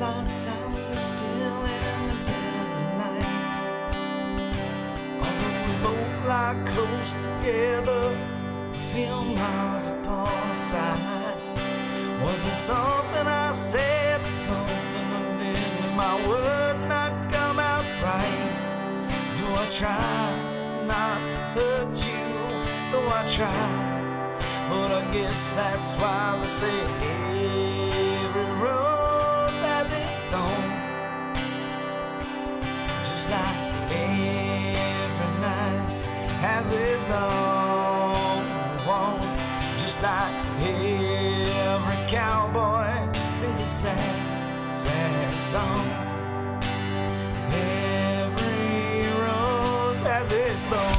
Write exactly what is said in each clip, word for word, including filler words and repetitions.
heart sounding still in the dead of the night. Although we both lie close together, we feel miles apart aside. Was it something I said, something I did, did my words not come out right? Though I try not to hurt you, though I try, but I guess that's why they say every rose has its thorn. Just like every night has its dawn. Just like every cowboy sings a sad, sad song. Every rose has its thorn.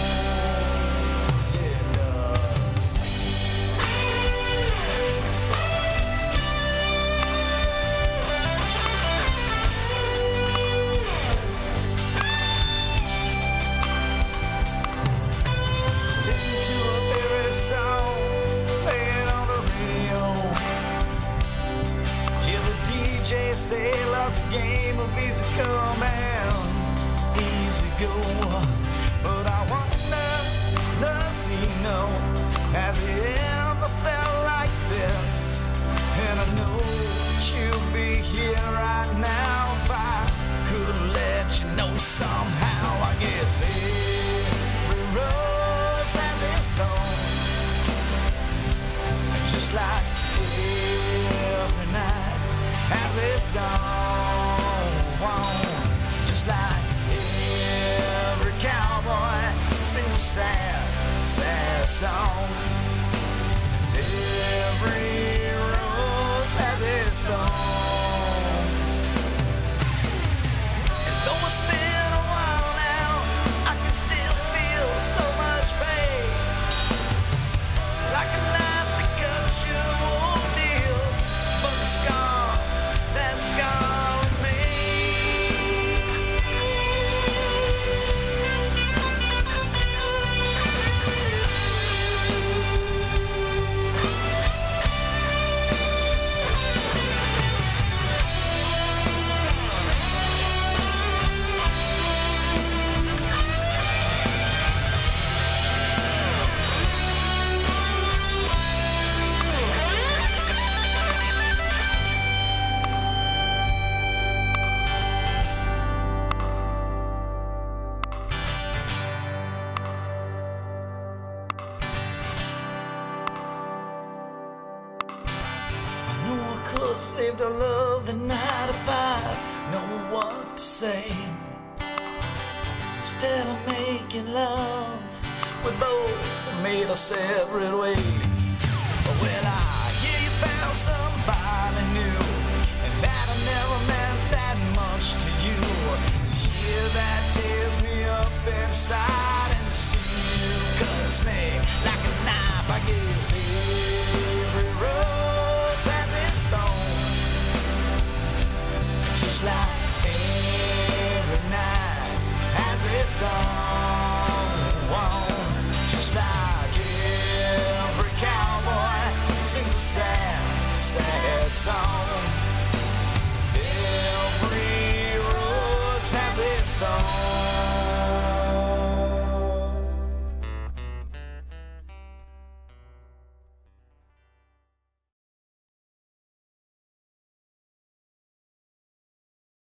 Say love's a game of easy come and easy go, but I wonder, does he know, has he ever felt like this? And I know that you'll be here right now if I could let you know somehow. I guess every rose has its thorn, just like every night has its dawn. Just like every cowboy sings a sad, sad song. Every rose has its thorns. And though it's been a while now, I can still feel so much pain, like a knife that cuts you the wound deals, but the scar that's gone with me. Could save the love the night if I know what to say. Instead of making love, we both made our separate ways. Well, I hear you found somebody new, and that I never meant that much to you. To hear that tears me up inside, and to see you cuts me like a knife. I guess every rose has its thorn, just like every night has its dawn. Just like every cowboy sings a sad, sad song. Every rose has its thorn.